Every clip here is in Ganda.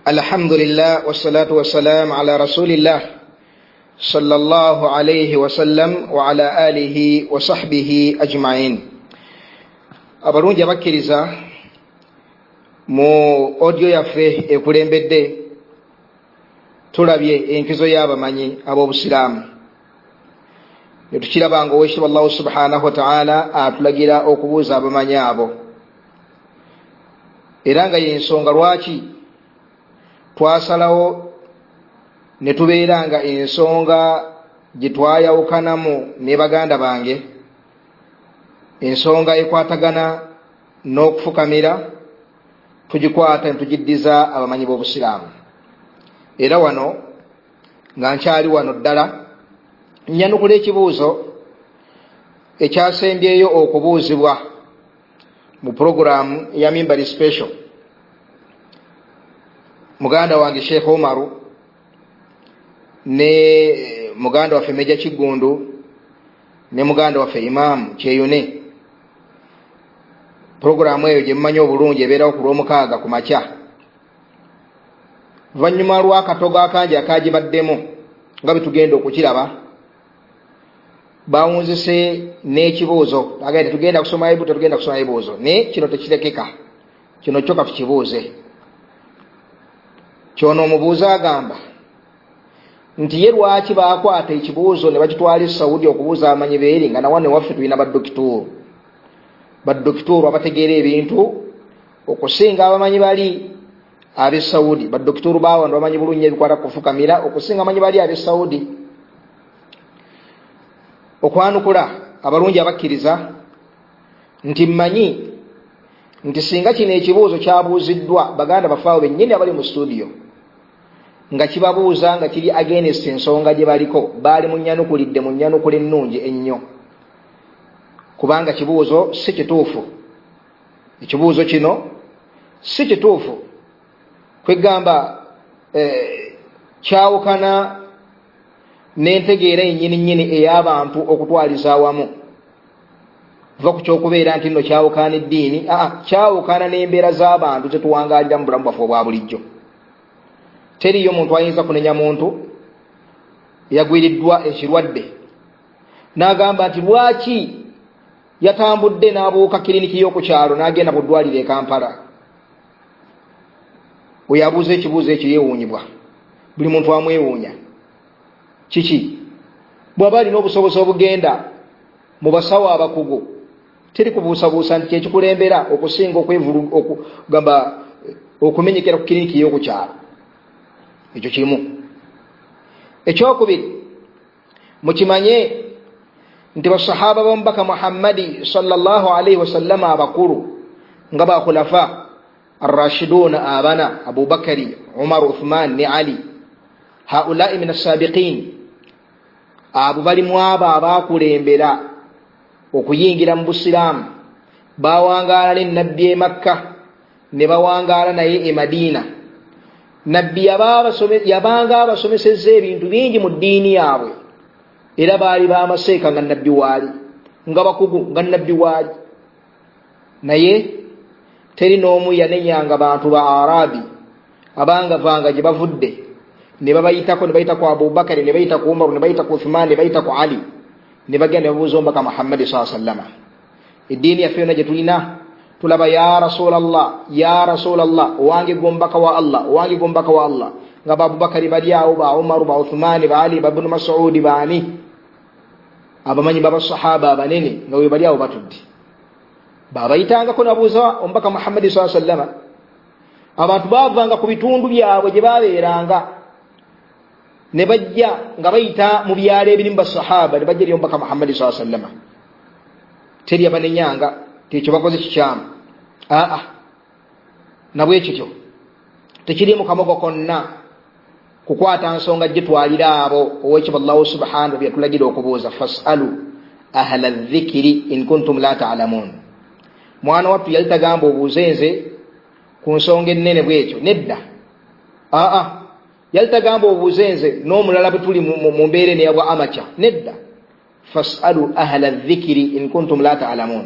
Alhamdulillah wassalatu wassalam ala rasulillah sallallahu alayhi wasallam wa ala alihi wa sahbihi ajma'in. Abalungi abakkiriza mu audio yaffe ekulembedde tulabye enkizo y'abamanyi ab'obusiraamu ne tukirabanga owekitiibwa Allahu subhanahu wa ta'ala atulagira okubuuza abamanyi abo, era nga y'ensonga lwaki twasalawo ne tubeera nga ensonga gye twayawukanamu ne baganda bange, ensonga ekwatagana n'okufukamira, tugikwata ne tugiddiza abamanyi b'obusiraamu. Era wano nga nkyali wano ddala nyanukula ekibuuzo ekyasembyeyo okubuuzibwa mu puroguramu ya Mimbari Special. Muganda wange Sheikh Omaru ne muganda waffe Meja Kigundu ne muganda waffe Imam Kyeyune, puroguramu eyo gye mmanyi obulungi ebeerawo ku Lwomukaaga ku makya. Luvannyuma lw'akatogo akangi akaagibaddemu nga bitugenda okukiraba, bawunzise n'ekibuuzo agenda tugenda kusoma Ibuto, tugenda kusoma ebibuuzo ne kino tekirekeka, kino kyokka tukibuuze. Kyono omubuuza agamba nti ye lwaki baakwata ekibuuzo ne bakitwala e Saudi okubuuza abamanyi beeri nga nawane waffe tulina baddokituru abategeera ebintu okusinga abamanyi bali ab'e Saudi. Baddokituru baawano bamanyi bulungi ebikwata kufukamira okusinga abamanyi bali ab'e Saudi. Okwanukula abalungi abakkiriza nti mmanyi nti singa kino ekibuuzo kyabuuziddwa baganda bafaawo bennyini abali mu studio nga kibabuuza nga kiri against ensonga gye baliko, baali munnyanukulidde mu nnyanukula ennungi ennyo, kubanga kibuuzo si kituufu. Ekibuuzo kino si kituufu, kwegamba kyawukana n'entegeera yennyini ey'abantu okutwaliza awamu. Va ku kyokubeera nti nno kyawukana eddiini, kyawukana n'embeera z'abantu zetuwangaalira mu bulamu bwaffe obwa bulijjo. Teriyo muntu ayinza kunenya muntu yagwiriddwa ekirwadde n'agamba nti lwaki yatambudde n'abuuka kiriniki y'okukyalo n'agenda mu ddwaliro e Kampala. Oyo abuuza ekibuuzo ekyo yeewuunyibwa, buli muntu amwewuunya. Kiki? Bw'aba alina obusobozi obugenda mu basawo abakugu, teri kubuusabuusa nti kyekikulembera okusinga okugamba okumenyekera ku kiriniki y'okukyalo. Ekyo kimu. Ekyokubiri, mukimanye nti basahaba b'omubaka Muhammadi sallallahu alaihi wasallama abakulu nga bakhulafa ar-rashiduna abana Abu Bakari, Umar, Uthman ne Ali, haulai min as-sabiqin, abo balimu abo abaakulembera okuyingira mu busiraamu, bawangaala ne nabbi e Makka ne bawangaala naye e Madina. Nabbi yabanga abasomesezza ebintu bingi mu ddiini yaabwe, era baali bamaseeka nga nabbi waali, nga bakugu nga nabbi waali. Naye teri n'omu yanenyanga bantu ba Arabi abanga vanga gye bavudde ne babayitako, ne bayita ku Abubakari, ne bayita ku Umar, ne bayita ku Uthman, ne bayita ku Ali, ne bagenda ne babuuza omubaka Muhammadi sallallahu alaihi wasallam, eddiini yaffe yonna gye tulina tulaba ya Rasulallah, ya Rasulallah, owange gombaka wa Allah, owange gombaka wa Allah, nga ba Abubakari bali awo, ba Umar, ba Uthman, ba Ali, ba Ibn Mas'ud, baani abamanyi b'abasahaba abanene nga we bali awo batudde. Babayitangako nabuuza omubaka Muhammadi sallallahu alaihi wasallam, abantu baavanga ku bitundu byabwe gye baabeeranga ne bajja nga bayita mu byalo ebirimu basahaba, ne bajja eri omubaka Muhammadi sallallahu alaihi wasallam. Teri abanenyanga tekyo bakoze kikyamu, nabwe kityo tekiri mu kamogo konna kukwata nsonga gye twalira abo. Owekitiibwa Allahu subhanahu wa yatulagira okubuuza fasalu ahla dhikri in kuntum la ta'lamun. Mwana wattu yali tagamba obuuze nze ku nsonga ennene bwekyo, nedda. Yali tagamba obuuze nze n'omulala bwe tuli mu mbeera neyabwa amaca, nedda. Fasalu ahla dhikri in kuntum la ta'lamun.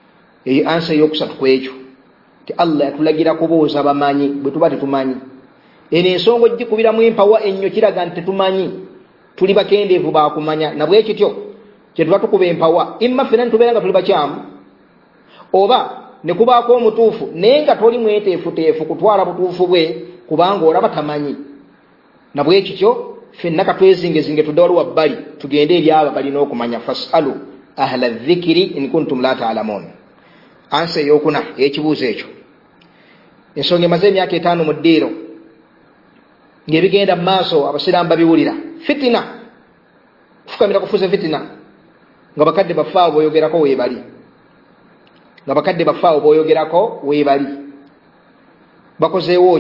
Eyo ansa y'okusatu kwekyo ti Allah yatulagira kubuuza bamanyi bwe tuba tetumanyi. ene ensonga gikubiramu empawa ennyo kiraga nti tetumanyi tuli bakendeevu bakumanya na bwe kityo kye tuba tukuba empawa imma ffenna nitubeera nga tuli bakyamu oba ne kubaako omutuufu naye nga toli mweteefuteefu kutwala butuufu bwe kubanga olaba tamanyi na bwe kityo ffenna katwezingezinge tudde waliwo wabbali tugende eri abo balina okumanya fasalu ahla dhikiri in kuntum la taalamuun. Ansa eyokuna ekibuuzo ekyo ensonga emaze emyaka 5 mu ddiiro ng'ebigenda mu maaso abasiraamu babiwulira fitina kufukamira kufuze fitina nga bakadde baffe abo boyogerako weebali nga bakadde baffe abo boyogerako weebali bakozeewo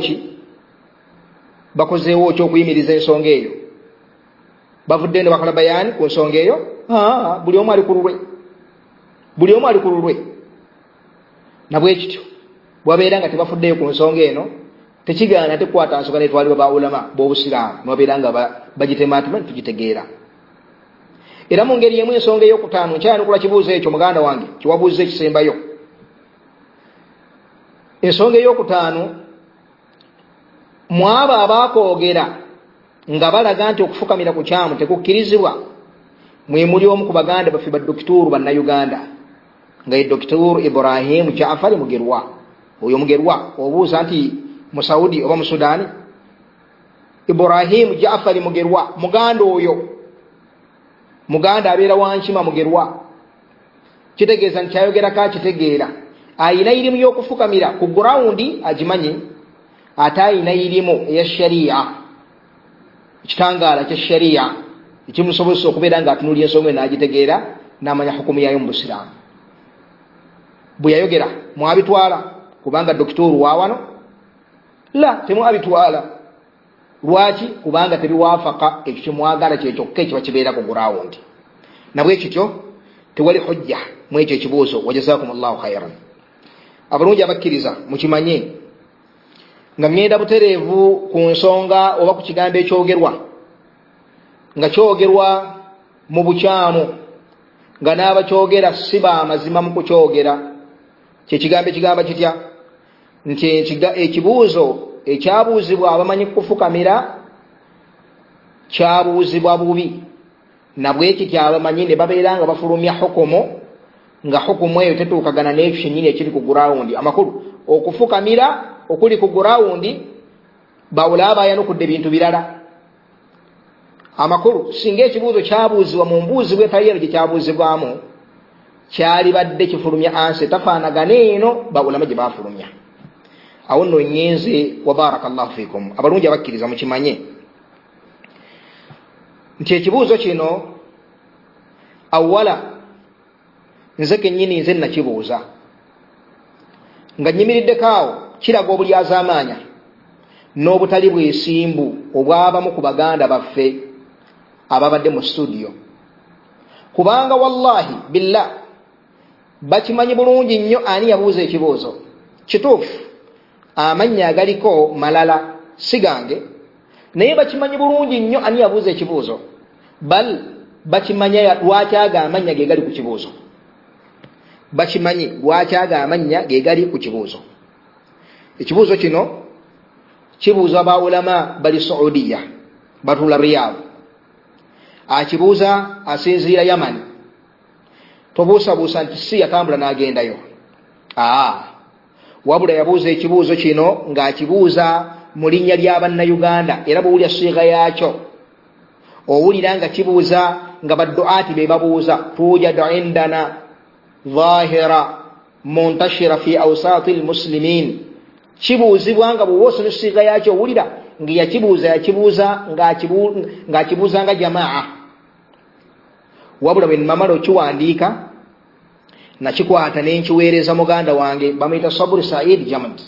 ki okuyimiriza ensonga eyo bavudde ne bakola bayani ku nsonga eyo buli omu ali ku lulwe na bwe kityo bwabeera nga tebafuddeyo ku nsonga eno tekigaana tekwata nsonga netwalibwa baulama b'obusiraamu nibabeera nga bagitemaatema tugitegeera. Era mu ngeri yemu ensonga ey'okutaano nkyanukula kibuuzo ekyo muganda wange kiwabuuza ekisembayo. Ensonga ey'okutaano mwabo abakoogera nga balaga nti okufukamira ku kyamu tekukkirizibwa mwe muli omu ku baganda baffe badokituru bannayuganda nga ye Dr. Ibrahim Jaafari Mugerwa. Oyo Mugerwa obuuza nti mu Saudi oba mu Sudan. Ibrahim Jaafari Mugerwa muganda oyo muganda abeera wankima Mugerwa kitegeeza nti kyayogerako akitegeera ayina irimu y'okufukamira ku gurawundi agimanyi ate ayina irimu eya sharia ekitangaala kya sharia ekimusobozesa okubeera nga atunulya ensonga n'agitegeera n'amanya hukumu yayo mu busiraamu. Bwe yayogera mwabitwala kubanga dokituru wa wano la temwabitwala lwaki kubanga tebiwaafaka ekyo kyemwagala kyekyokka ekiba kibeera ku gurawundi na bwe kityo tewali hujja mu ekyo ekibuuzo wajazakumullahu khairan. Abalungi abakkiriza mukimanye nga ngenda butereevu ku nsonga oba ku kigambo ekyogerwa nga kyogerwa mu bukyamu nga n'abakyogera si baamazima mu kukyogera kyekigambo ekigamba kitya nti ekibuuzo ekyabuuzibwa abamanyi kufukamira kyabuuzibwa bubi na bwe kityo abamanyi ne babeera nga bafulumya hukumu nga hukumu eyo tetuukagana n'ekyo kyennyini ekiri ku gurawundi. Amakulu okufukamira okuli ku gurawundi bawula abayanukudde bintu birala. Amakulu singa ekibuuzo kyabuuzibwa mu mbuuzi bwetali eno gye kyabuuzibwamu kyali badde kifulumya ansi tafaanagana eno bawulama gye baafulumya. Awo nno nyenze wa barakallahu fikum abalungi abakkiriza mukimanye nti ekibuuzo kino awala nze kennyini nze nakibuuza nga nnyimiriddeko awo kiraga obulyazaamaanya n'obutali bwesimbu obwabamu ku baganda baffe ababadde mu studio kubanga wallahi billah bakimanyi bulungi nnyo ani yabuuza ekibuuzo kituufu amannya agaliko malala sigange naye bakimanyi bulungi nnyo ani yabuuza ekibuuzo bal bakimanya lwaki aga amannya ge gali ku kibuuzo bakimanyi lwaki aga amannya ge gali ku kibuuzo. Ekibuuzo kino kibuuza baulama bali Saudiya batula Riyadh akibuuza asinziira Yaman tobuusabuusa nti si yatambula n'agendayo wabula yabuuza ekibuuzo kino ng'akibuuza mu linnya ly'abannayuganda era bw'owulya siga yaakyo owulira nga kibuuza nga badduaati be babuuza tujadu indana dhahira muntashira fi awsaati almuslimin kibuuzibwa nga bw'oba osomye siga yaakyo owulira ng'akibuuza nga jamaa wabula bwe nnamala okiwandiika nakikwata n'enkiweereza muganda wange bamuyita Saburi Said Jamad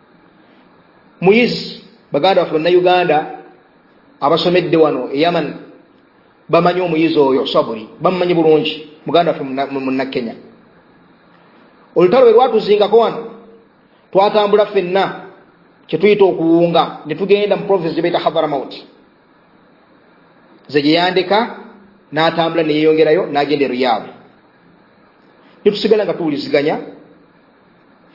muyizi baganda baffe bannayuganda abasomedde wano e Yaman bamanyi omuyizi oyo Saburi bamumanyi bulungi muganda waffe munnakenya. Olutalo lwe lwatuzingako wano twatambula ffenna kyetuyita okuwunga ne tugenda mu province gye bayita Hadramaut ze gye yandeka n'atambula ne yeeyongerayo n'agenda e Riyadh ne tusigala nga tuwuliziganya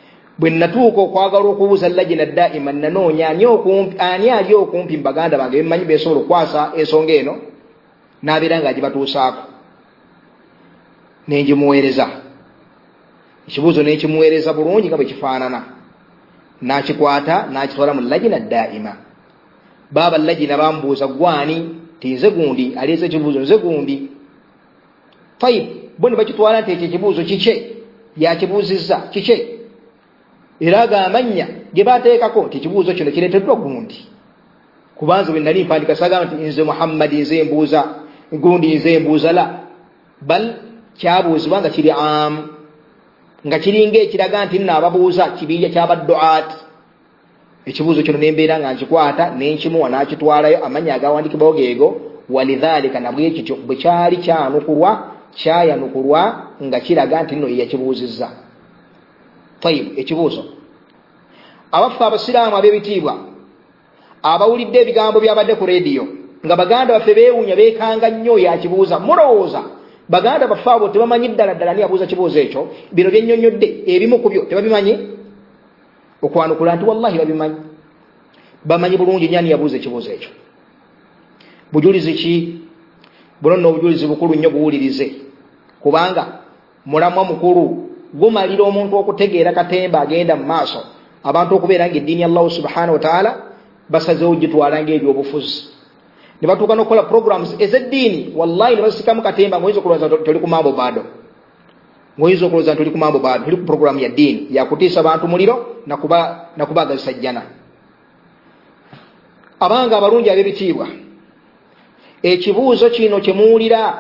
bwe natuuka okwagala okubuuza lajina daima nanoonya ani ali okumpi mbaganda bange bemanyi besobola okukwasa ensonga eno n'abeera ng'agibatuusaako nengimuweereza ekibuuzo nekimuweereza bulungi nga bwe kifaanana n'akikwata n'akitwala mu lajina daima baaba lajina bambuuza gwani tinze gundi aleese ekibuuzo nze gundi tayib bo ne bakitwala nti ekyo ekibuuzo kike yakibuuzizza kike era agamanya gye bateekako nti ekibuuzo kino kireeteddwa gundi kubanza bwe nali mpandika sagamba nti nze muhammadi nze mbuuza gundi nze mbuuza la bal kyabuuzibwa nga kiri am nga kiringa ekiraga nti nno ababuuza kibirya ky'abadduat ekibuuzo kino nembeera nga nkikwata nenkimuwa n'akitwalayo amanya agawandikibwawo geego walidhalika nabwe ekityo bwe kyali kyayanukulwa nga kiraga nti nno yeyakibuuzizza tayib ekibuuzo abaffe abasiraamu ab'ebitiibwa abawulidde ebigambo byabadde ku rediyo nga baganda baffe beewuunya beekanga nnyo yakibuuza mulowooza baganda baffe abo tebamanyi ddala ni abuuza kibuuzo ekyo bino byennyonnyodde ebimu ku byo tebabimanyi okwanukula nti wallahi babimanyi bamanyi bulungi nyani yabuuza ekibuuzo ekyo bujulizi ki buno nno obujulizi bukulu nnyo buwulirize kubanga mulamwa mukulu gumalira omuntu okutegeera katemba agenda mu maaso abantu okubeera ng'eddiini ya allahu subhanahu wa taala basazeewo gitwala ng'ebyobufuzi ne batuuka n'okukola programs ez'eddiini wallahi ne basikamu katemba ng'oyinza okulowooza toli ku mambo bado ng'oyinza okulowooza toli ku mambo bado toli ku programu ya ddiini yakutiisa abantu muliro nakubaagazisa jjana abanga abalungi ab'ebitiibwa ekibuuzo kino kye muwulira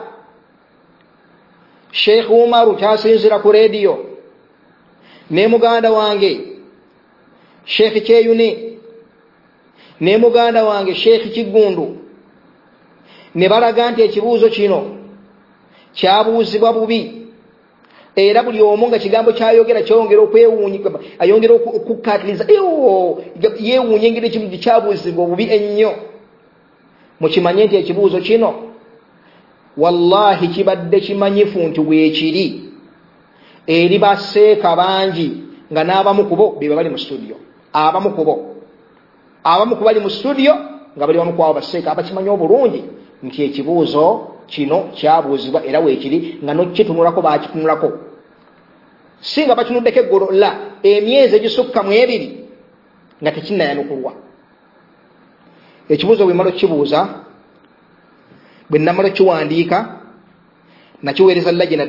Sheikh Umaru kyasinzira ku rediyo ne muganda wange Sheikh Kyeyune ne muganda wange Sheikh Kigundu ne balaga nti ekibuuzo kino kyabuuzibwa bubi era buli omu nga kigambo kyayogera kyongera okwewuunyika ayongera okukkatiriza yeewuunye engeri ekibuuzo kyabuuzibwa bubi ennyo mukimanye nti ekibuuzo kino wallahi kibadde kimanyifu nti weekiri eri baseeka bangi nga n'abamu kubo beba bali mu studio abamu kubo bali mu studio nga bali bamu kwabo baseeka abakimanyi obulungi nti ekibuuzo kino kyabuuzibwa era weekiri nga nokitunulako bakitunulako si nga bakinuddeko eggolo la emyezi egisukka mu ebiri nga tekinnayanukulwa ekibuuzo bwe mala okibuuza bwe namala kiwandiika nakiweereza lajina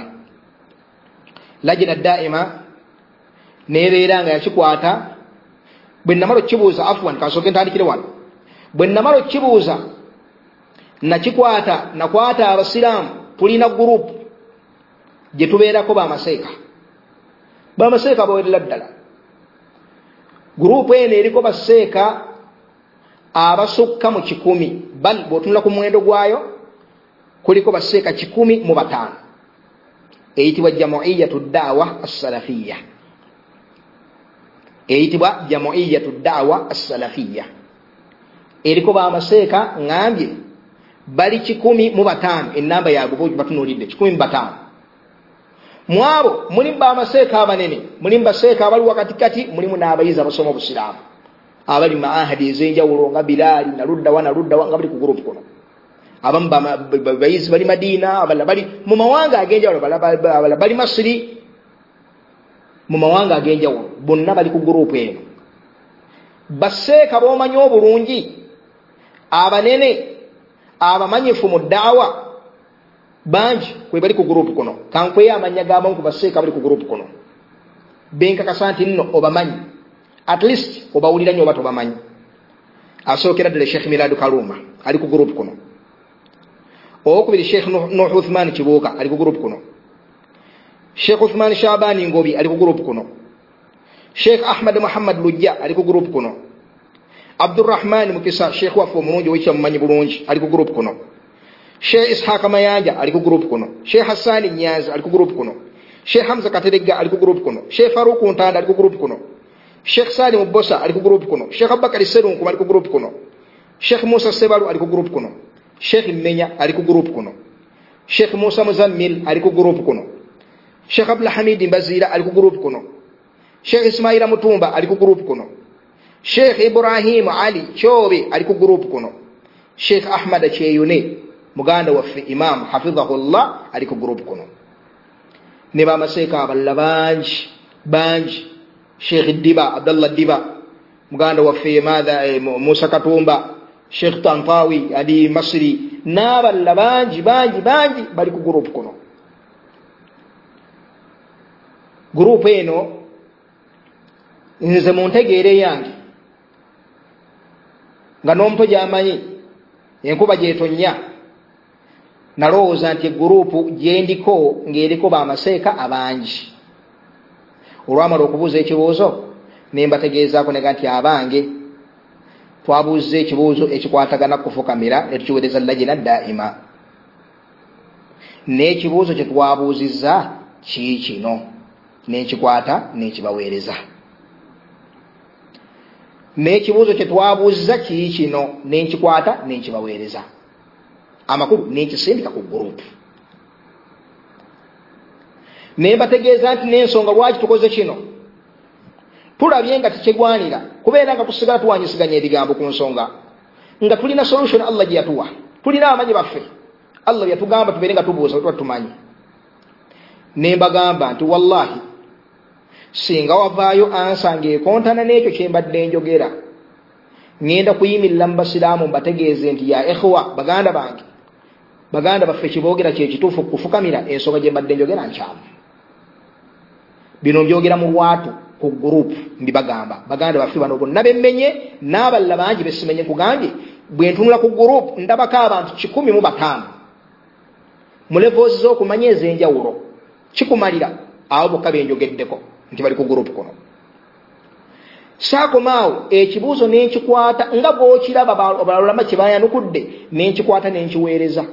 daima neebeera nga yakikwata bwe namala okibuuza afwan kansooke ntandikire wano bwe namala okibuuza nakwata abasiraamu tulina gurupu gye tubeerako bamaseeka bawerera ddala gurupu eno eriko baseeka abasukka mu 100 bal bw'otunula ku muwendo gwayo kuliko baseeka 105 eyitibwa jamuiyatu da'wa as-salafiyya eriko bamaseeka ngambye bali 105 enamba yabwe batunulidde 105 mwabo mulimu bamaseeka abanene mulimu baseeka abali wakatikati mulimu n'abayizi abasoma obusiraamu abali maahadi ez'enjawulo nga Bilali naluddawa nga bali ku gurupu kuno abamu bayizi bali Madina abala bali mu mawanga ag'enjawulo abala bali Masiri mu mawanga ag'enjawulo bonna bali ku gurupu eno baseeka b'omanyi obulungi abanene abamanyifu mu daawa bangi kwe bali ku gurupu kuno kankweyo amanya g'abamu ku baseeka bali ku gurupu kuno benkakasa nti nno obamanyi at least obawulira nnyo oba tobamanyi asookera ddala Sheikh Miladu Kaluma ali ku gurupu kuno owokubiri Sheikh Nuh Uthman Kibuuka ali ku gurupu kuno Sheikh Uthman Shabani Ngobi ali ku gurupu kuno Sheikh Ahmad Muhammad Lujja ali ku gurupu kuno Abdurrahman Mukisa Sheikh waffe omulungi owekya mumanyi bulungi ali ku gurupu kuno Sheikh Ishaq Mayanja ali ku gurupu kuno Sheikh Hassani Nyanza ali ku gurupu kuno Sheikh Hamza Kateregga ali ku gurupu kuno Sheikh Faruku Ntanda ali ku gurupu kuno Sheikh Salim Bosa ali ku gurupu kuno Sheikh Abubakar Serunku ali ku gurupu kuno Sheikh Musa Sebalu ali ku gurupu kuno Sheikh Menya ali ku gurupu kuno Sheikh Musa Muzammil ali ku gurupu kuno Sheikh Abdul Hamid Mbazira ali ku gurupu kuno Sheikh Ismaila Mutumba ali ku group kuno, Sheikh Ibrahim Ali Chobe ali ku group kuno, Sheikh Ahmad Cheyune muganda waffe Imam hafidhahullah ali ku group kuno, ne bamaseeka abalala banji Sheikh Diba Abdullah Diba muganda waffe madha Musa Katumba, Sheikh Tantawi ali Masri n'abalala banji bali ku group kuno. Group eno nze muntegeere yange nga n'omuto gy'amanyi enkuba gyetonya, nalowooza nti gurupu gyendiko ng'eriko bamaseeka abangi. Olwamala okubuuza ekibuuzo ne mbategeezaako nega nti abange twabuuza ekibuuzo ekikwatagana kufukamira ne tukiweereza lajina daima, n'ekibuuzo kye twabuuzizza kiikino n'ekikwata n'ekibaweereza. N'ekibuuzo kye twabuuzizza kiikino n'ekikwata n'ekibaweereza. Amakulu n'ekisindika ku gurupu. Ne mbategeeza nti n'ensonga lwaki tukoze kino tulabye nga tekigwanira kubeera nga tusigala tuwanyisiganya ebigambo ku nsonga nga tulina solution Allah gye yatuwa, tulina amanyi baffe Allah yatugamba tubeere nga tubuuza tuba tumanyi. Ne mbagamba nti wallahi singa wavaayo ansanga ekontana n'ekyo kye mbadde njogera, ngenda kuyimirira mu basiraamu mbategeeze nti ya ikhwa baganda bange, baganda baffe kiboogera kye kituufu kufukamira ensonga gye mbadde njogera nkyamu. Bino mbyogera mu lwatu ku gurupu mbibagamba baganda baffe bano bonna bemmenye n'abalala bangi besimenye kugambye bwe ntunula ku gurupu ndabako abantu 105 mu levels z'okumanya ez'enjawulo kikumalira abo bokka benjogeddeko nti bali ku gurupu kuno. Saakomaawo ekibuuzo n'enkikwata nga bw'okiraba abalulama kye bayanukudde, n'enkikwata n'enkiweereza.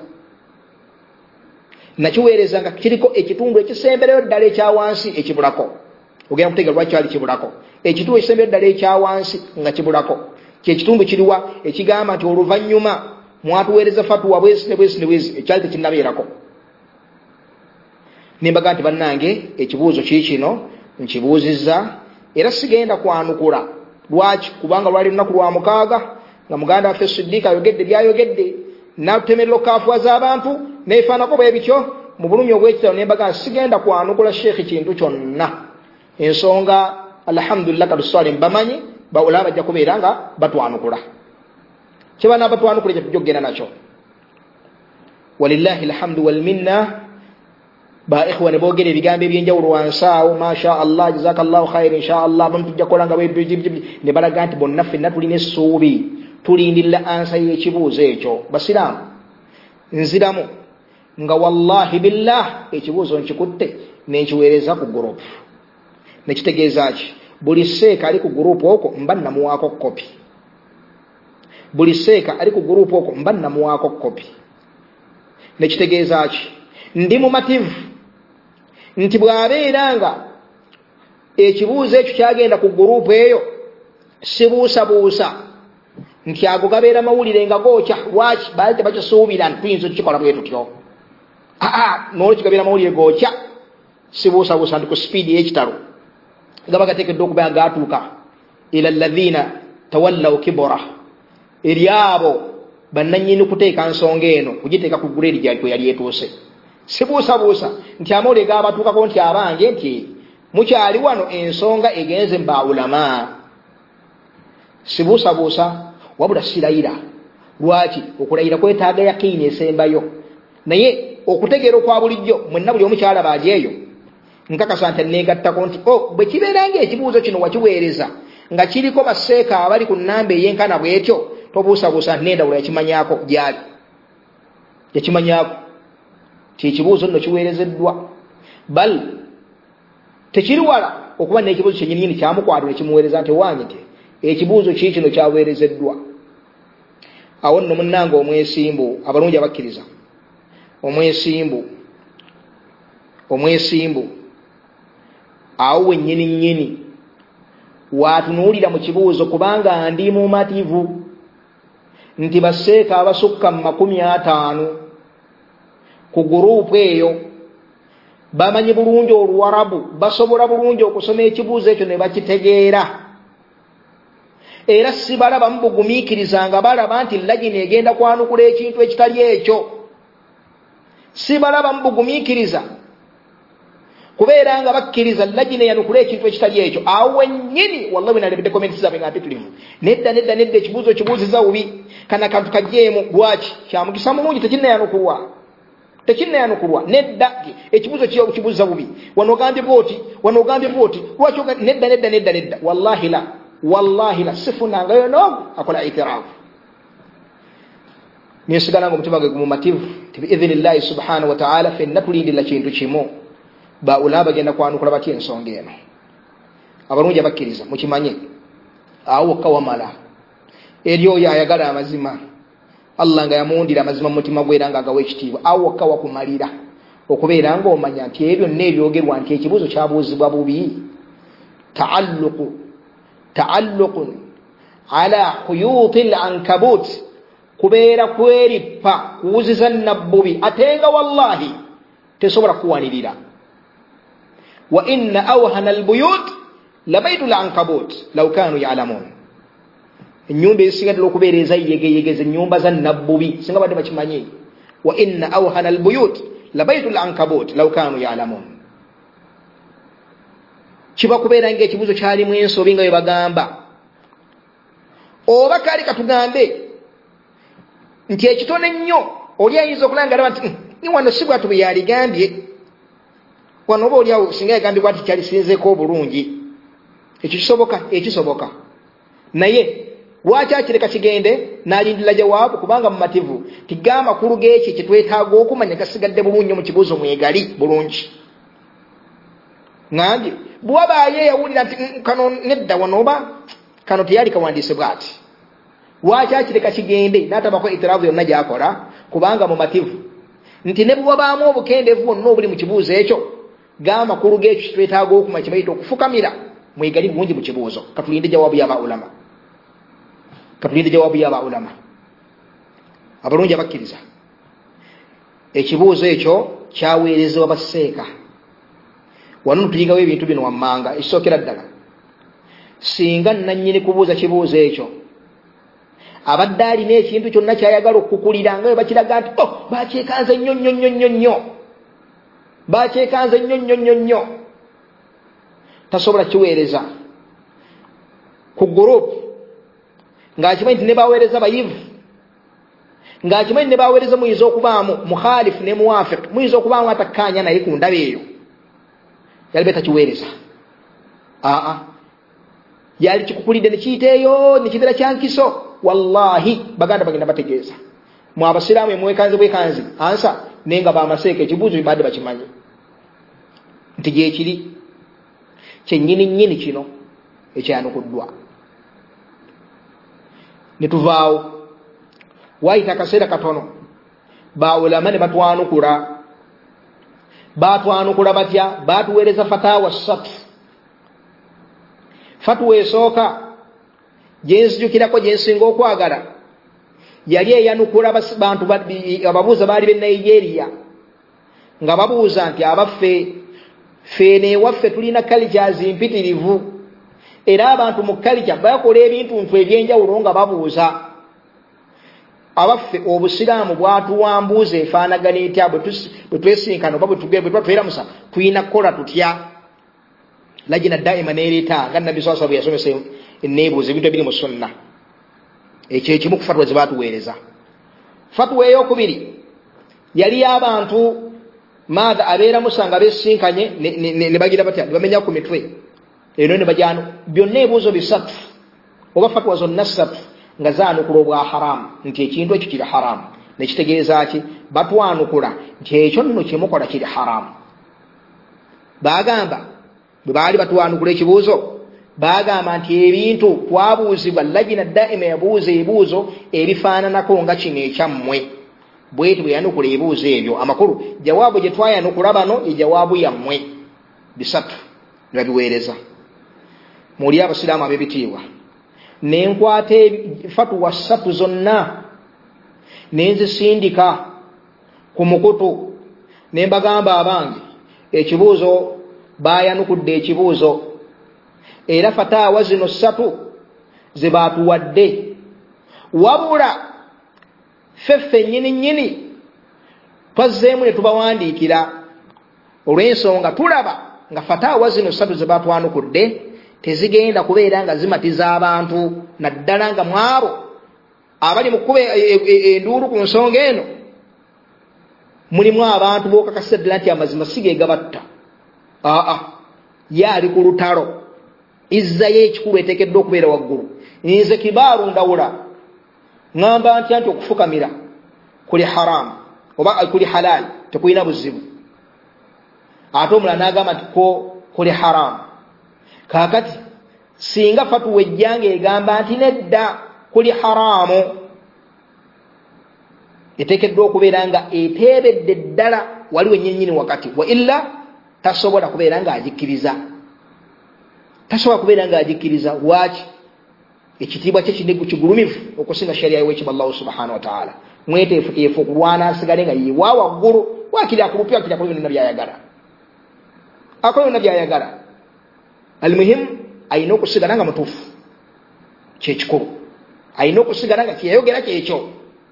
Nakiweereza nga kiriko ekitundu ekisembereyo ddala ekyawansi ekibulako. Ogenda kutegeera lwaki kyali kibulako. Ekitundu ekisembereyo ddala ekyawansi nga kibulako. Kyekitundu kiriwa ekigamba nti oluvannyuma mwatuweereza fatuwa bwesi ne bwesi ekyali tekinnabeerako. Nembaga nti bannange ekibuuzo kiikino nkibuuzizza era sigenda kwanukula. Lwaki? Kubanga lwali lunaku lwa mukaaga nga muganda waffe Siddiqa ayogedde byayogedde n'atutemerera kaafuwa z'abantu neefaanako bwe bityo mu bulumi obw'ekitalo. Nembaga sigenda kwanukula Sheikh kintu kyonna. Ensonga alhamdulillah katuswale mbamanyi bawula bajja kubeera nga batwanukula. Kyebana batwanukula kye tujja kugenda nakyo. Walillahi alhamdu wal minna. Ba ikhwa ne boogera ebigambo ebyenjawulo wansaawo masha Allah jazakallahu khair insha Allah bamu tujja kukola nga ne balaga nti bonna ffenna tulina essuubi tulindirira ansa y'ekibuuzo ekyo. Basiraamu nziramu nga wallahi billah ekibuuzo nkikutte n'enkiweereza ku gurupu. Nekitegeeza ki? Buli seeka ali ku gurupu okwo mba namuwaako kopi. Buli seeka ali ku gurupu okwo mba namuwaako kopi. Nekitegeeza ki? Ndi mumativu nti bw'abeera nga ekibuuzo ekyo kyagenda ku gurupu eyo sibuusabuusa nti ago gabeera mawulire nga gookya. Lwaki? Baali tebakisuubira nti tuyinza okukikola bwe tutyo. N'olwekyo gabeera mawulire gookya sibuusabuusa nti ku sipiidi y'ekitalo gaba gateekeddwa okubeera gaatuuka ila alladhiina tawallaw kibura, eri abo bannannyini kuteeka nsonga eno kugiteeka ku guleeri gyakwe yali etuuse. Sibuusabuusa nti amawulire gaabatuukako nti abange nti mukyali wano ensonga egenze mbaawulama. Sibuusabuusa wabula sirayira. Lwaki? Okulayira kwetaaga yakiini esembayo. Naye okutegeera okwa bulijjo mwenna buli omukyala baajeeyo nkakasa nti neegattako nti bwe kibeera ng'ekibuuzo kino wakiweereza nga kiriko baseeka abali ku nnamba ey'enkana bw'etyo tobuusabuusa nti nendawula yakimanyaako gyali. Yakimanyaako ti ekibuuzo nno kiweerezeddwa. Bal tekiri wala okuba n'ekibuuzo kyennyini kyamukwata ne kimuweereza nti wange nti ekibuuzo kiikino kyaweerezeddwa. Awo nno munnange omwesimbu abalungi abakkiriza omwesimbu awo wennyini waatunuulira mu kibuuzo kubanga ndi mumativu nti baseeka abasukka mu 50 ku gurupu eyo bamanyi bulungi Oluwarabu, basobola bulungi okusoma ekibuuzo ekyo ne bakitegeera. Era sibalaba mubugumiikirizanga balaba nti lagina egenda kwanukula ekintu ekitali ekyo. Sibalaba mubugumiikiriza kubeera nga bakkiriza lagina yanukula ekintu ekitali ekyo. Awo nnyini wallahi nalebedde comments zaabwe nga mpitirivu. Nedda ekibuuzo kibuuziza bubi. Kana kantu kajjeemu lwaki kya mukisa mulungi tekinnayanukulwa. Nedda ekibuuzo kibuuziza bubi. Wano ogambye bwoti lwaki nedda. Wallahi la sifunangayo n'omu akola itiraafu. Nesigalanga omutima gwe gumumativu ti biidhnillahi subhanahu wa ta'ala fenna tulindira kintu kimu. Baula bagenda kwanukula batya ensonga eno. Abalungi abakkiriza mukimanye awo kawamala eri oyo ayagala amazima Allah nga yamundira amazima mu mutima gwe era nga agawa ekitiibwa awo kawa kumalira okubeera nga omanya nti ebyo n'ebyogerwa nti ekibuuzo kyabuuzibwa bubi. Ta'alluqun ala khuyutil ankabut, kubeera kweripa kuwuziza nabbubi ate nga wallahi tesobola kuwanirira. Wa inna awhana albuyut labaytul ankabut law kanu ya'lamun. Ennyumba ezisinga okubeera ezayegeyegeza ennyumba za nabbubi singa badde bakimanyi. Wa inna awhana albuyut labaytul ankabut law kanu ya'lamun. Kiba kubeera ng'ekibuuzo kyalimu ensobi nga bwe bagamba. Oba kaali katugambe nti ekitone nnyo oli ayinza okulangala nti ni wano si bwatu bwe yaligambye. Wano oba oli awo singa yagambibwa nti kyalisinzeeko obulungi. Ekyo kisoboka. Naye lwaki akireka kigende n'alindira jawaabu kubanga mumativu tiga amakulu g'ekyo kye twetaaga okumanya gasigadde bulungi mu kibuuzo mwegali bulungi. Ngambye bw'abaaye yawulira nti kano nedda wano oba kano teyali kawandiise bw'ati. Lwaki akireka kigende n'atabako itiraavu yonna gy'akola kubanga mumativu nti ne bw'abaamu obukendeevu bwonna obuli mu kibuuzo ekyo g'amakulu g'ekyo kye twetaaga okumanya kye bayita okufukamira mwegali bulungi mu kibuuzo. Katulinde jawaabu y'aba ulama. Abalungi abakkiriza ekibuuzo ekyo kyaweerezebwa baseeka. Wano tuyigawo ebintu bino wammanga. Ekisookera ddala singa nannyini kubuuza kibuuzo ekyo abadde alina ekintu kyonna kyayagala okukukulira nga bwe bakiraga nti bakyekanze nnyo tasobola kiweereza ku gurupu ng'akimanyi nti ne baweereza bayivu, ng'akimanyi ne baweereza muyinza okubaamu mukhalifu ne muwafiq, muyinza okubaamu atakkaanya naye ku ndaba eyo yali betakiweereza. Yali kikukulidde ne kiyiteeyo ne kibeera kya nkiso. Wallahi baganda bagenda bategeeza mu abasiraamu emwekanze bwekanzi ansa naye nga bamaseeka ekibuuzo bibadde bakimanyi nti gyekiri kyennyini kino ekyanukuddwa. Ne tuvaawo waayita akaseera katono baulama ne batwanukula batya? Batuweereza fatawa ssatu. Fatwa esooka gyenzijukirako gyensinga okwagala yali eyanukula bantu ababuuza baali b'e Nigeria nga babuuza nti abaffe fene ewaffe tulina cultures mpitirivu era abantu mu culture bakola ebintu ebyenjawulo nga babuuza abaffe obusiraamu bwatuwambuuza efaanagana etya bwe twesinkana oba bwe twatubeera musa tulina kukola tutya. Lajina daima neereeta nga Nabbi sallallahu alayhi wa sallam yasomesa enneebuuza ebintu ebiri mu sunna. Ekyo ekimu ku fatwa ze baatuweereza. Fatwa ey'okubiri yali abantu maadha abeera musanga beesinkanye ne bagira batya ne bamenya ku mitwe eno ne bajano byonna ebibuuzo bisatu oba fatwa zonna ssatu nga zaanukula obwa haramu nti ekintu ekyo kiri haramu. Nekitegeeza ki? Batwanukula nti ekyo nno kyemukola kiri haramu. Bagamba bwe baali batwanukula ekibuuzo bagamba nti ebintu twabuuzibwa lajina daima yabuuza ebibuuzo ebifaananako nga kino ekyammwe bweti bwe yanukula ebibuuzo ebyo amakulu jawaabu gye twayanukula bano ejawaabu yammwe bisatu ne babiweereza. Muli abasiraamu ab'ebitiibwa nenkwata fatuwa ssatu zonna nenzisindika ku mukutu ne mbagamba abange ekibuuzo bayanukudde ekibuuzo era fataawa zino 3 ze baatuwadde wabula ffeffe nnyini twazzeemu ne tubawandiikira olw'ensonga tulaba nga fataawa zino 3 ze baatwanukudde tezigenda kubeera nga zimatiza abantu naddala nga mwabo abali mu kkuba enduulu ku nsonga eno mulimu abantu bookakasa ddala nti amazima sige gabatta. Ye ali ku lutalo, izza ye ekikulu eteekeddwa okubeera waggulu. Nze Kibaaru Ndawula ngamba nti okufukamira kuli haramu oba kuli halal tekulina buzibu, ate omulala n'agamba nti kuli haramu. Kaakati singa fatuwa ejjanga egamba nti nedda kuli haramu, eteekeddwa okubeera nga eteebedde ddala waliwo ennyinnyini wakati, wa illa tasobola kubeera nga agikkiriza. Tasobola kubeera nga agikkiriza. Lwaki? Ekitiibwa kye kigulumivu okusinga sharia y'Oweekitiibwa Allah subhanahu wa ta'ala. Mweteefuteefu okulwana asigale nga ye wa waggulu, wakiri akulupya akiri akola byonna by'ayagala. Akola byonna by'ayagala. Almuhimu ayina okusigala nga mutuufu, kyekikulu. Ayina okusigala nga kyeyayogera kyekyo.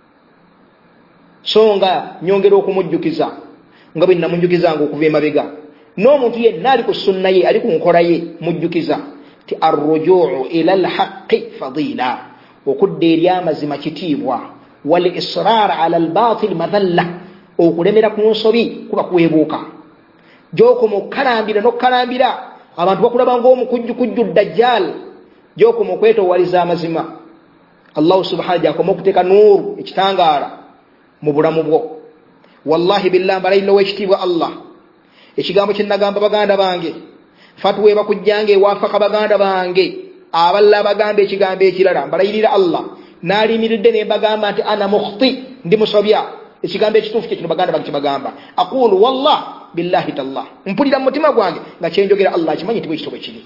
So nga nyongera okumujjukiza nga bwe namunjukizanga okuva emabega, n'omuntu yenna ali ku sunna ye, ali ku nkola ye, mujjukiza ti arrujuu ila alhaqqi fadila, okudda eri amazima kitiibwa, wal israr ala albatil madalla, okulemera ku nsobi kuba kuweebuuka. Gy'okoma okukalambira n'okukalambira abantu bakulaba ng'omukujjukujju dajjal, gy'okoma okwetoowaliza amazima. Allah subhanahu gy'akoma okuteeka nuuru ekitangaala mu bulamu bwo. Wallahi billahi mbalayirira Oweekitiibwa Allah, ekigambo kye nagamba baganda bange, fatuwa ebakujjanga ewaafaka baganda bange abalala bagamba ekigambo ekirala, mbalayirira Allah n'alimiridde ne bagamba nti ana mukhti, ndi musobya. Ekigambo ekituufu kye kino baganda bange kibagamba. Aqulu wallah billahi tallah, mpulira mu mutima gwange nga kyenjogera Allah akimanyi nti bwe kityo bwe kiri.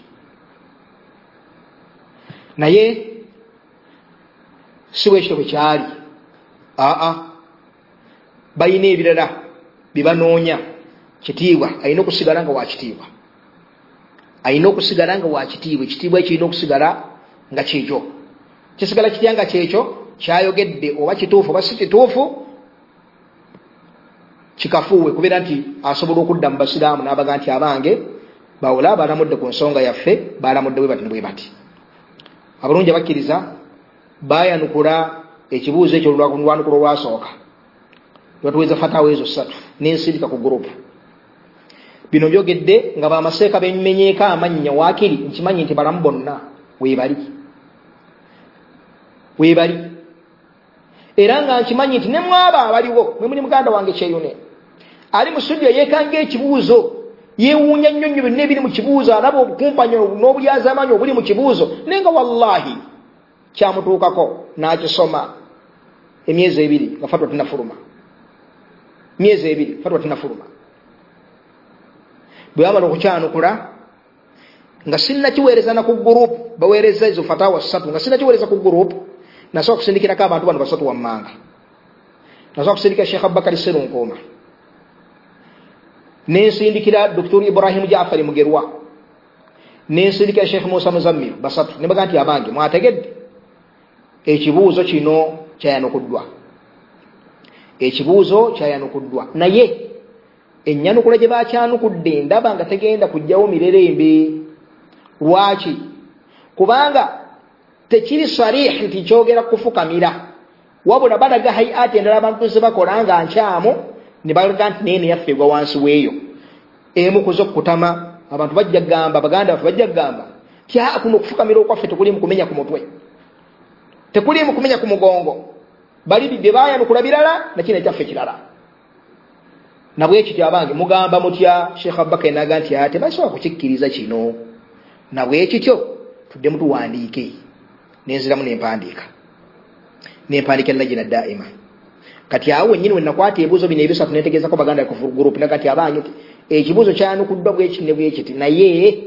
Naye si bwe kityo bwe kyali. Bayina ebirala bibanoonya. Kitiibwa ayina okusigala nga wakitiibwa, ayina okusigala nga wakitiibwa. Ekitiibwa ekirina okusigala nga kyekyo, kisigala kitya nga kyekyo kyayogedde, oba kituufu oba si kituufu kikafuuwe, kubeera nti asobola okudda mu basiraamu n'abaga nti abange bawula balamudde ku nsonga yaffe, balamudde bwe bati ne bwe bati. Abalungi abakkiriza bayanukula ekibuuzo ekyo lwanukulo lwasooka, lwatuweza fataawa ezo 3 n'ensirika ku gurupu. Bino byogedde nga bamaseeka bemmenyeeko amannya, waakiri nkimanyi nti balamu bonna weebali. Era nga nkimanyi nti ne mwaba abaliwo, mwe muli muganda wange Kyeyune ali mu studio yeekanga ekibuuzo, yeewuunya nnyo nnyo byonna ebiri mu kibuuzo, alaba obukumpanyo n'obulyazamanyi obuli mu kibuuzo, naye nga wallahi kyamutuukako n'akisoma emyezi 2 nga fatwa tinafuluma. Myezi 2 fatwa tinafuluma. Bwe bamala okukyanukula nga sinnakiweereza na ku gurupu, baweereza ezo fataawa 3 nga sinnakiweereza ku gurupu, nasooka kusindikirako abantu bano 3 wammanga. Nasooka kusindikira Sheikh Abubakar Sserunkuuma, nensindikira Dr. Ibrahim Jaafari Mugerwa, nensindikira Sheikh Musa Muzammil, 3. Ne baga nti abange mwategedde ekibuuzo kino kyayanukuddwa. Ekibuuzo kyayanukuddwa, naye ennyanukula gye bakyanukudde ndaba nga tegenda kujjawo mirerembe. Lwaki? Kubanga tekiri sariih nti kyogera kufukamira, wabula balaga hayati endala abantu ze bakola nga nkyamu ne balaga nti neene yaffe egwa wansi weeyo. Emu kuzo kutama abantu bajja gamba, baganda baffe bajja gamba tya kuno okufukamira okwaffe tekuli mu kumenya ku mutwe, tekuli mu kumenya ku mugongo, bali bibye bayanukula birala nakino ekyaffe kirala. Nabwe kityo abange mugamba mutya Sheikh Abubakar naga nti ate basobola kukikkiriza kino. Nabwe kityo tudde mutuwandiike, nenziramu nempandiika lajina daima. Kati awo nyinyi we nakwata ebibuuzo bino ebisatu netegeezako baganda ku group naga nti abange ekibuuzo kyanukuddwa bwe kiti ne bwe kiti, naye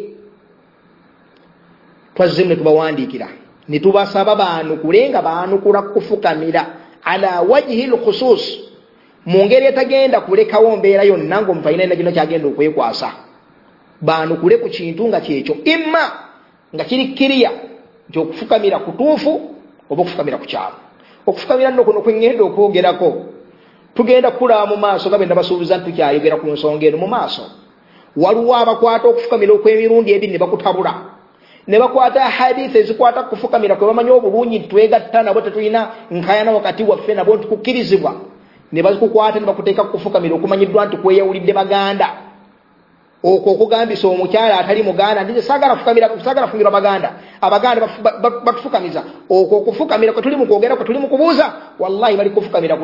twazze ne tubawandiikira ne tubasaba baanukule nga baanukula kufukamira ala wajhi al-khusus, mu ngeri etagenda kulekawo mbeera yonna ng'omuntu alina ina gino kyagenda okwekwasa baanukule ku kintu nga kyekyo imma nga kiri kiriya nti okufukamira kutuufu oba okufukamira ku kyalo. Okufukamira nno kuno kwengenda okwogerako tugenda kulaba mu maaso nga benda basuubiza nti tukyayogera ku nsonga eno mu maaso. Waliwo abakwata okufukamira okw'emirundi ebiri ne bakutabula ne bakwata hadithi ezikwata kufukamira kwe bamanyi obulungi twegatta nabo tetulina nkayana wakati waffe nabo ntukukkirizibwa ne bazikukwata ne bakuteeka kufukamira okumanyiddwa nti kweyawulidde baganda okwo okugambisa omukyala atali muganda ndi sagala fukamira baganda abaganda batufukamiza okwo okufukamira kwe tuli mu kwogera kwe tuli mu kubuuza wallahi bali kufukamira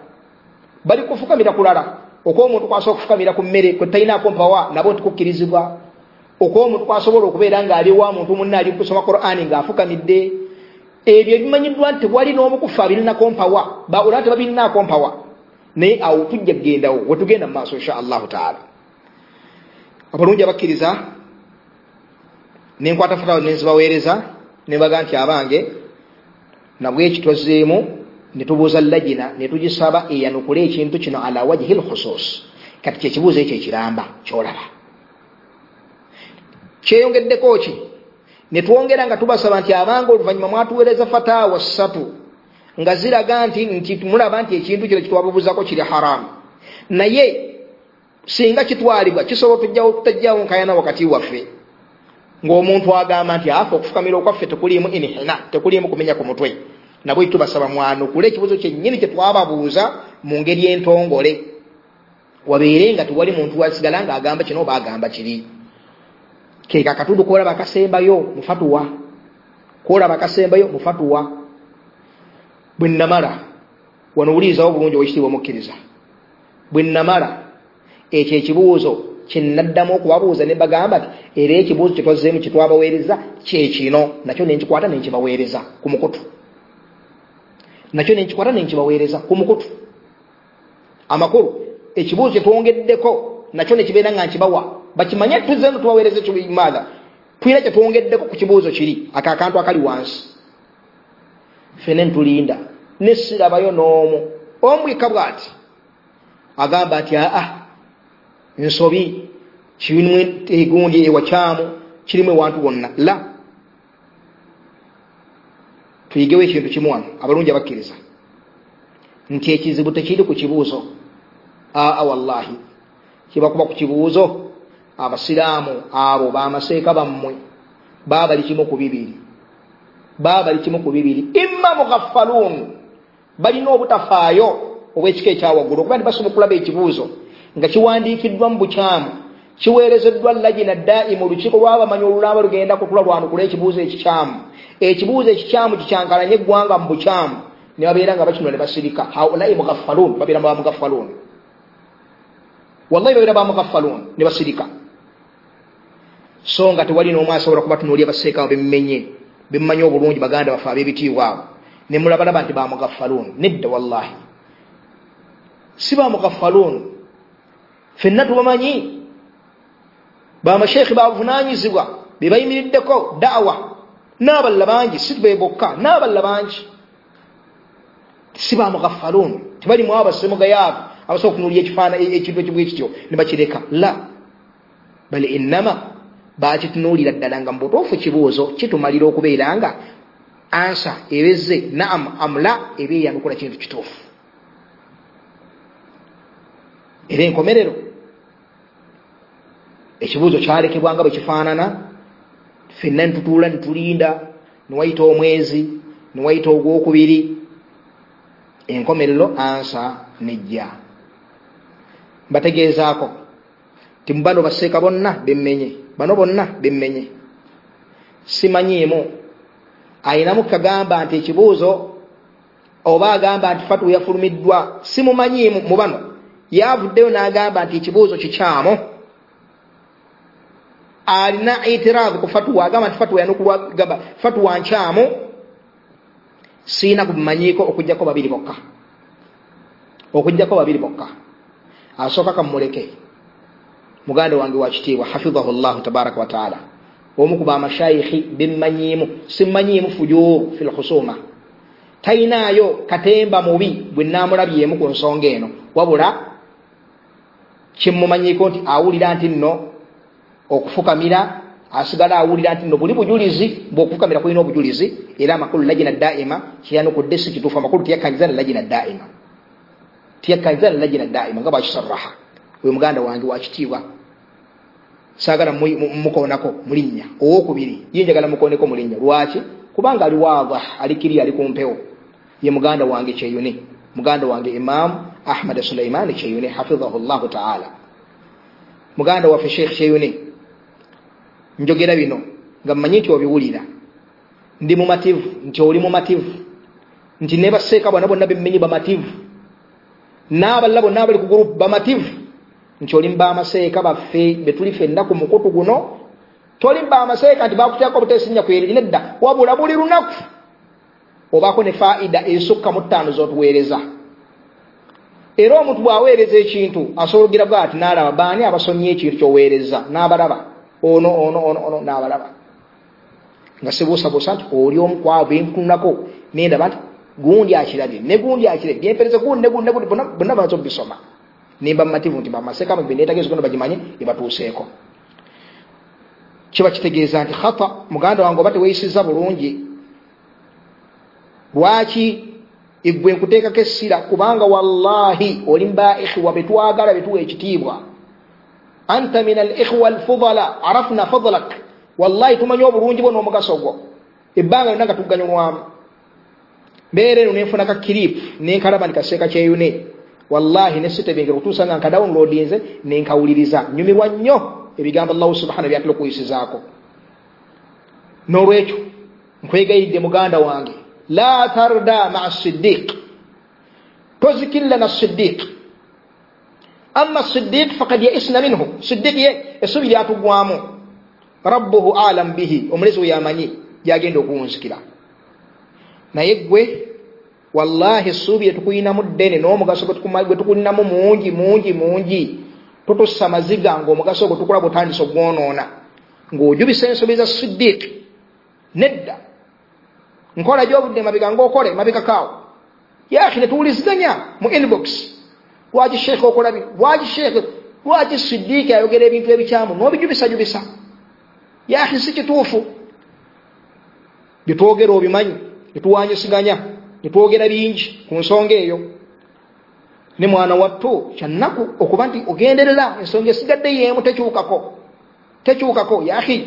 kulala okw'omuntu kwasobola okufukamira ku mmere kwe talinaako mpawa nabo ntukukkirizibwa okw'omuntu kwasobola okubeera ng'aliwa muntu munne ali kusoma Qur'ani ng'afukamidde ebyo ebimanyiddwa nti wali n'omukufa abirinako mpawa baulate babirinako mpawa naye awo tujja kugendawo wetugenda mu maaso insha allahu taala. Abalungi abakkiriza nenkwata fatawa nenzibaweereza ne baga nti abange nabwe ekitwazeemu ne tubuuza lajina ne tugisaba eyanukule ekintu kino ala wajhi lkhusus kati kyekibuuzo ekyo ekiramba kyolaba kyeyongeddeko ki ne twongera nga tubasaba nti abange oluvannyuma mwatuweereza fatawa 3 nga ziraga nti mulaba nti ekintu kino kitwababuuzako kiri haramu naye singa kitwalibwa kisobola tutajjawo nkayana wakati waffe ng'omuntu agamba nti afa okufukamira okwaffe tekuliimu inhina tekuliimu kumenya ku mutwe nabwe tubasaba mwanukule ekibuuzo kyennyini kye twababuuza mu ngeri entongole wabeere nga tewali muntu wasigala ng'agamba kino oba agamba kiri ke kakatundu koolaba akasembayo mu fatuwa bwe nnamala wano wuliizawo bulungi owekitiibwa omukkiriza bwe nnamala ekyo ekibuuzo kyenaddamu okubabuuza ne bagamba nti era ekibuuzo kye twazeemu kye twabaweereza kyekino nakyo nenkikwata nenkibaweereza ku mukutu amakulu ekibuuzo kye twongeddeko nakyo nekibeera nga nkibawa bakimanye tuzeemu tubaweereza ekimaala tuyina kye twongeddeko ku kibuuzo kiri akantu akali wansi fene ntulinda nesirabayo n'omu omwika bw'ati agamba nti nsobi kirimu egundi ewakyamu kirimu ewantu bonna la tuyigewo ekintu kimu wano abalungi abakkiriza nti ekizibu tekiri ku kibuuzo wallahi kibakuba ku kibuuzo abasiraamu abo bamaseeka bammwe baabali kimu ku bibiri imma mughaffalun balina obutafaayo obw'ekika ekyawaggulu okuba nti basobola okulaba ekibuuzo nga kiwandiikiddwa mu bukyamu kiweerezeddwa lajina daimu olukiiko lw'abamanyi olulamba lugenda kutula lwanukula ekibuuzo ekikyamu kikyankalanye eggwanga mu bukyamu ne babeera nga bakinula ne basirika haulai mughaffalun babeera ba mughaffalun wallahi babeera ba mughaffalun ne basirika so nga tewali n'omu asobola kuba tunuulya baseekabo bemmanyi obulungi baganda bafe ab'ebitiibwa abo ne mulabalaba nti ba mughaffalun nedda wallahi si ba mughaffalun fenna tubamanyi bamasheekhi bavunaanyizibwa be bayimiriddeko da'wa n'abalala bangi si be bokka n'abalala bangi si ba mughaffalun tebali mu abasemugayaavu abasobola okunuulya ekintu ekibwe kityo ne bakireka la bali innama bakitunuulira ddala nga mubutuufu kibuuzo kitumalira okubeera nga ansa ebezze naam amla eba eyanukula kintu kituufu era enkomerero ekibuuzo kyalekebwanga bwe kifaanana ffenna nitutuula nitulinda niwayita omwezi niwayita ogwokubiri enkomerero ansa nejja mbategeezaako ti mubano baseeka bonna bemmenye simanyiimu ayinamu kagamba nti ekibuuzo oba agamba nti fatu yafulumiddwa simumanyiimu mu bano yavuddeyo n'agamba nti ekibuuzo kikyamu alina itiravu ku fatuwa agamba nti fatuwa yanukulwa gamba fatuwa nkyamu siina kubimanyiiko okujjako babiri bokka asooka kamuleke muganda wange wa kitiibwa hafidhahu llahu tabaraka wa taala omu ku bamashayikhi bemmanyiimu simmanyiimu fujuru fi lkhusuma tainaayo katemba mubi bwe namulabyemu ku nsonga eno wabula kimumanyiko nti awulira nti nno okufukamira asigala awulira nti nno buli bujulizi bw'okufukamira kulina obujulizi era amakulu lajina daima kiyanukudde si kituufu amakulu tiyakkanyiza na lajina daima tiyakkanyiza na lajina daima nga bwakisarraha we muganda wange wakitiibwa saagala mukoonako mulinnya owokubiri ye njagala mukooneko mulinnya lwaki kubanga ali waadha ali kiri ali kumpewo ye muganda wange Kyeyune muganda wange Imam Ahmad Sulaiman Kyeyune hafidhahu Allah ta'ala muganda waffe Sheikh Kyeyune njogera bino nga mmanyi nti obiwulira ndi mumativu nti oli mumativu nti ne baseeka bonna bemmenyi bamativu n'abalala bonna abali ku gurupu bamativu nti oli mbamaseeka baffe betuli ffenna ku mukutu guno toli mbamaseeka nti bakutyako buteesinya kwereri nedda wabula buli lunaku obaako ne faida esukka mu 5 z'otuweereza era omuntu bw'aweereza ekintu asobola okugira bwa ati n'alaba baani abasomye ekintu ky'oweereza n'abalaba ono n'abalaba nga sibuusabuusa nti oli omu kwabo bentunako nendaba nti gundi akirabye ne gundi akirabye byempereze gundi bonna bamaze okubisoma nimba mumativu nti bamaseeka mu binneetageezo gonna bagimanye ebatuuseeko kiba kitegeeza nti khata muganda wange oba teweeyisiza bulungi lwaki igwe nkuteekako essira kubanga wallahi oli mbaikhwa betwagala betuwa ekitiibwa anta min al-ikhwa al-fudala arafna fadlak wallahi tumanyi obulungi bwo n'omugaso gwo ebbanga lyonna nga tuganyulwamu mbeera eno nenfuna ka kirip nenkalaba nikaseeka Kyeyune wallahi nesitebengera okutuusa nga nkadawunloadinze nenkawuliriza nyumirwa nnyo ebigambo Allah subhanahu byatula okuyisizaako n'olwekyo nkwegayiridde muganda wange la tarda ma'a siddiq tozikilla na siddiq amma siddiq faqad ya'isna minhu siddiq ye esubi lyatugwamu rabbuhu alam bihi omulezi we yamanyi gyagenda okuwunzikira naye gwe wallahi essuubi etukuyinamu ddene n'omugaso gwe tukulinamu mungi tutussa maziga ng'omugaso gwe tukula butandisa ogwonoona ng'ojubisa ensobi za siddiq nedda nkola gy'obudde mabega ng'okole mabega kaawo yaahi ne tuwuliziganya mu inbox lwaki sheekh okola bino lwaki siddiq ayogera ebintu ebikyamu n'obijubisa yaahi si kituufu byetwogera obimanyi netuwanyisiganya netwogera bingi ku nsonga eyo ne mwana wattu kyannaku okuba nti ogenderera ensonga esigadde yeemu tekyukako yaahi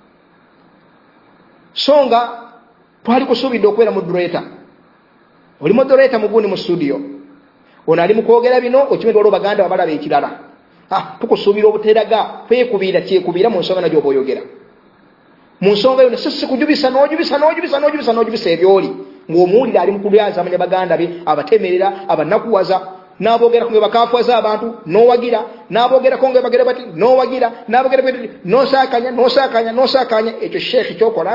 songa twali kusuubidde okubeera moderator oli moderator mugundi mu studio ono ali mukwogera bino okimenya olwo baganda babalaba ekirala tukusuubira obuteraga kwekubira kyekubira mu nsonga nagyoba oyogera mu nsonga yo nesisi kujubisa n'ojubisa ebyoli ng'omuwulira ali mukulyazaamanya baganda be abatemerera abanakuwaza n'abogerako nga bakaafuwaza abantu n'owagira n'abogerako nga bagera bati n'owagira n'abogera bati n'osaakanya ekyo sheekh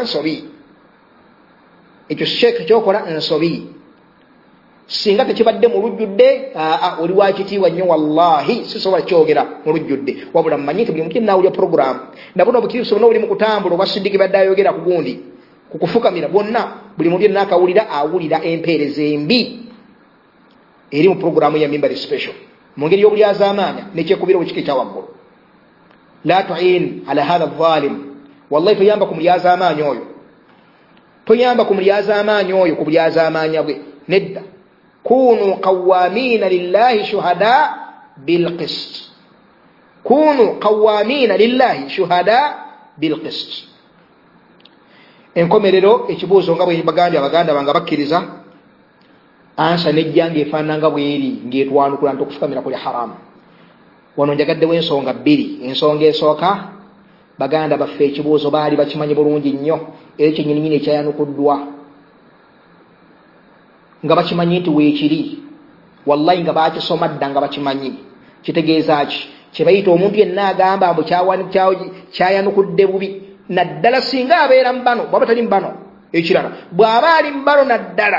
kyokola nsobi singa tekibadde mu lujjudde oli wakitiibwa nnyo wallahi sisobola kyogera mu lujjudde wabula mmanyi nti buli muntu nawulya programu nabuno obukiriso bonna buli mu kutambula oba siddiqi badde ayogera ku gundi ku kufukamira bwonna buli muntu yenna akawulira awulira empeereza embi eri mu programu ya Mimbari Special mu ngeri y'obulyazaamaanya nekyekubira wekika ekya waggulu la tuin ala hadha adh-dhalim wallahi toyamba ku mulyazaamaanya oyo ku bulyazaamaanya bwe nedda كونوا قوامين لله شهداء بالقسط enkomerero ekibuuzo nga bwe bagambye abaganda bange bakkiriza ansa nejjanga efaanana nga bweri ng'etwanukula nti okufukamira kuli haramu wano njagaddewo ensonga bbiri ensonga esooka baganda baffe ekibuuzo baali bakimanyi bulungi nnyo era ekyennyininyini ekyayanukuddwa nga bakimanyi nti weekiri wallahi nga bakisoma dda nga bakimanyi kitegeeza ki kyebayita omuntu yenna agamba mbu kyayanukudde bubi naddala singa abeera mu bano bwaba tali mu bano ekirala bw'aba ali mu bano naddala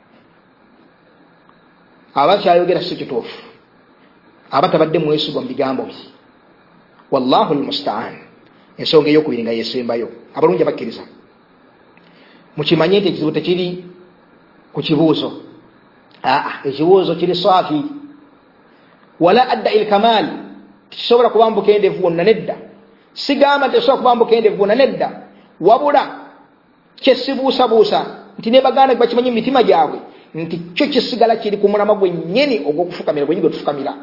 aba kyayogera si kituufu aba tabadde mwesigwa mu bigambo bye wallahu almustaan ensonga ey'okubiri nga yesembayo abalungi abakkiriza mukimanye nti ekizibu tekiri ku kibuuzo ekibuuzo kiri saafi wala adda il kamal tisobola kubambuka endevu wonna nedda sigamba nti osobola kubambuka endevu wonna nedda wabula kyesibuusabuusa nti ne baganda bakimanyi mu mitima gyabwe nti kyo kisigala kiri ku mulama gwennyini ogw'okufukamira gwennyini gwe tufukamira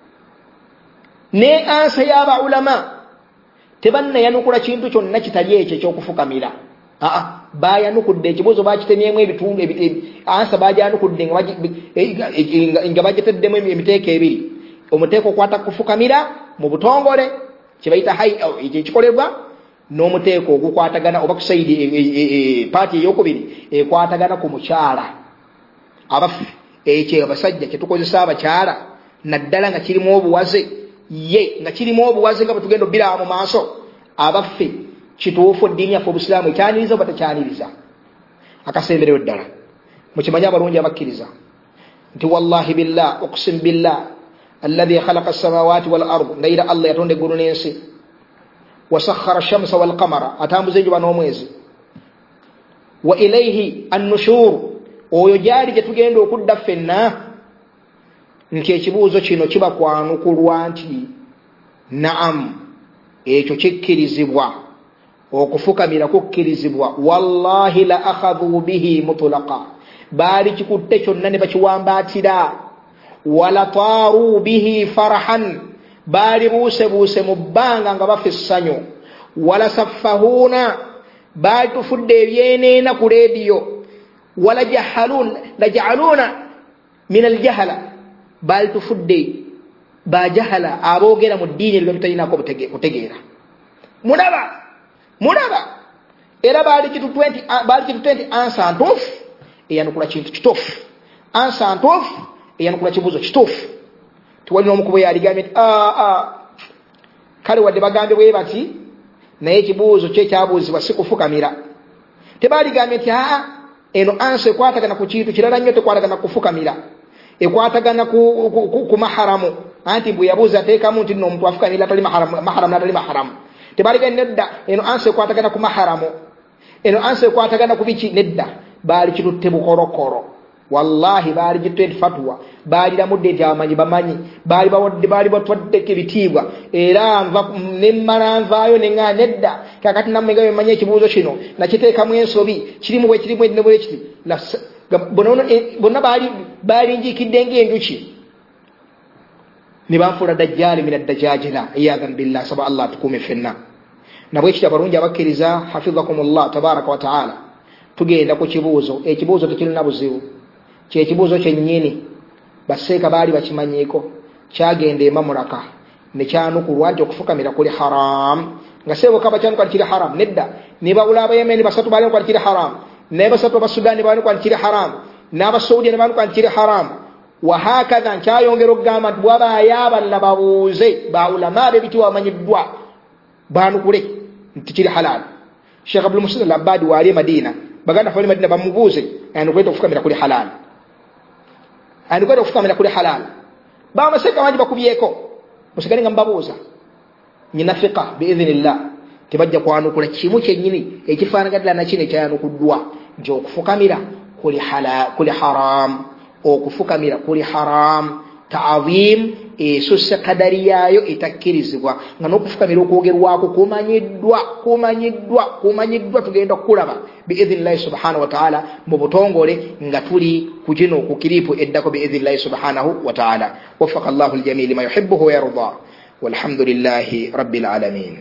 ne ansa y'aba ulama tebannayanukula kintu kyonna kitali ekyo ekyokufukamira bayanukudde ekibuuzo bakitemyemu ebitundu ansa bajanukudde nga bagiteddemu emiteeko ebiri omuteeko okwata kufukamira mu butongole kyebayita ekikolebwa n'omuteeko ogukwatagana oba kusaidi paati eyokubiri ekwatagana ku mukyala abaffe ekyo abasajja kyetukozesa abakyala naddala nga kirimu obuwaze nga kirimu obuwaze nga bwetugenda obbira mu maaso abaffe kituufu eddiini yaffe obusiraamu ekyaniriza oba tekyaniriza akasembereyo ddala mukimanyi abalungi abakkiriza nti wallahi billah uqsim billah alladhi khalaqa as-samawati wal ard ndayira allah yatonda eggulu n'ensi wasakhara ash-shamsa wal qamara atambuza enjuba n'omwezi wa ilayhi an-nushur oyo gyali gye tugenda okudda ffenna nti ekibuuzo kino kiba kwanukulwa nti naam ekyo kikkirizibwa okufukamira kukkirizibwa wallahi la akhadhu bihi mutlaqa baali kikutte kyonna ne bakiwambaatira wala taaru bihi farahan baali buusebuuse mu bbanga nga bafa essanyu wala saffahuna baali tufudde ebyeneena ku leediyo wala laja'aluna min aljahala baali tufudde bajahala aboogera mu ddiini ebyo bitalinako kutegeera mulaba era baali kitu 20 ansa ntuufu eyanukula kintu kituufu ansa ntuufu eyanukula kibuuzo kituufu tiwalina omukubo yaligambye nti kale wadde bagambye bwe bati naye ekibuuzo kye kyabuuzibwa si kufukamira tebaaligambye nti eno ansa ekwatagana ku kintu kirala nnyo tekwatagana kufukamira ekwatagana ku maharamu anti bwe yabuuza ateekamu nti nno omuntu afukamira atali maharamu n'atali maharamu tebaaligambye nedda eno ansa ekwatagana ku maharamu eno ansa ekwatagana ku biki nedda baali kitutte bukorokoro wallahi baali gitutte fatwa baali lamudde nti abamanyi bamanyi baali batwaddeko ebitiibwa era nemmala nvaayo neŋŋaa nedda kakati nammwe nga bemmanyi ekibuuzo kino nakiteekamu ensobi kirimu bwe kirimu edine bwe kiti bonna baali njiikidde ng'enjuki ne banfuula dajjaali min addajajila iyadhan billah saba allah tukuume ffenna nabwe ekiti abalungi abakkiriza hafidhakumullah tabaraka wa taala tugenda ku kibuuzo ekibuuzo tekirina buzibu kyekibuuzo kyennyini baseeka baali bakimanyiiko kyagenda emamulaka nekyanukulwa nti okufukamira kuli haram nga seeboka bakyanuka kiri haram nedda ne bawula abayemeni basatu baalinukwa kiri haram naye basatu abasudani baalinukwa kiri haram n'abasaudiya ne baanuka kiri haram wahakadha nkyayongera okugamba nti bwabaayo abalala babuuze baulama b'ebitiibwa bamanyiddwa baanukule nti kiri halal Sheikh Abdul Muhsin al-Abbadi waali Madina baganda fali Madina bamubuuze anukwenda okufukamira kuli halal anukwenda okufukamira kuli halal bamaseka bangi bakubyeko musigale nga mbabuuza nyina fiqa biidhnillah tebajja kwanukula kimu kyennyini ekifaanaganira nakino ekyanukuddwa nti okufukamira kuli haram okufukamira kuli haram ta'zim esusse kadari yaayo etakkirizibwa nga n'okufukamira okwogerwako kumanyiddwa tugenda kulaba biidhnillahi subhanahu wa ta'ala mu butongole nga tuli ku kino ku kiripu eddako biidhnillahi subhanahu wa ta'ala waffaqa Allahu al-jamii lima yuhibbuhu wa yarda walhamdulillahi rabbil alamin.